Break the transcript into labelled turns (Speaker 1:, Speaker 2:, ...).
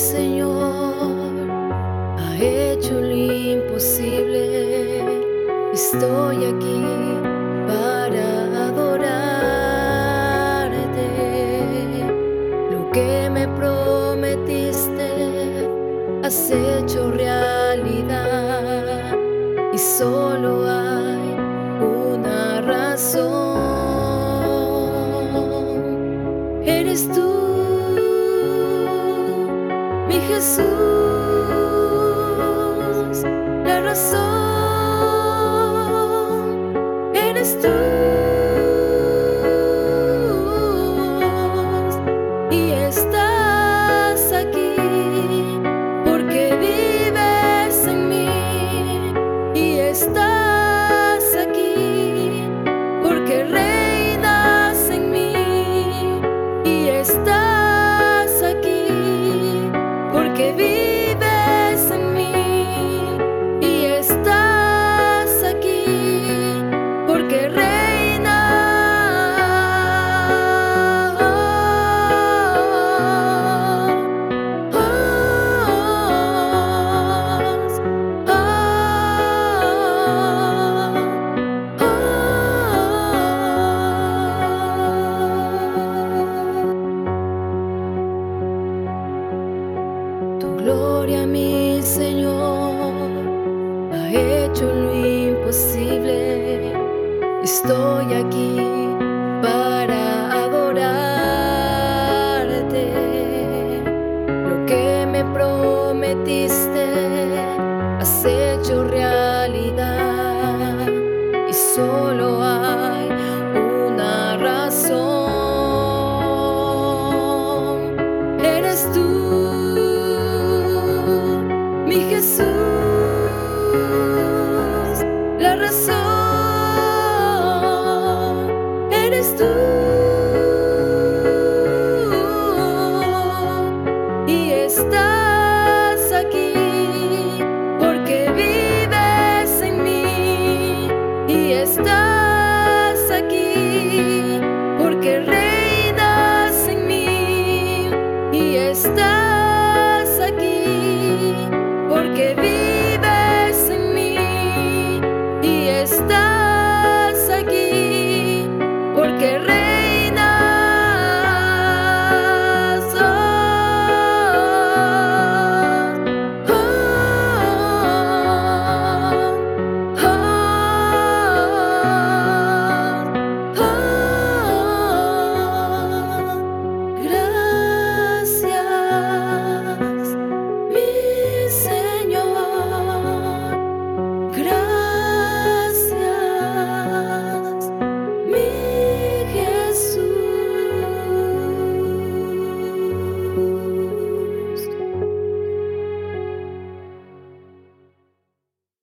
Speaker 1: Señor ha hecho lo imposible. Estoy aquí para adorarte. Lo que me prometiste has hecho realidad, y solo hay una razón. Eres tú, mi Jesús, la razón. Eres tú, y estás aquí porque vives en mí, y estás aquí porque reinas en mí, y estás aquí porque vives en mí, y estás aquí porque reinas. Tu gloria, mi Señor, ha hecho lo imposible. Estoy aquí para adorarte. Lo que me prometiste has hecho realidad, y solo hay una razón. Eres tú, mi Jesús, la razón. Eres tú, y estás aquí porque vives en mí, y estás aquí porque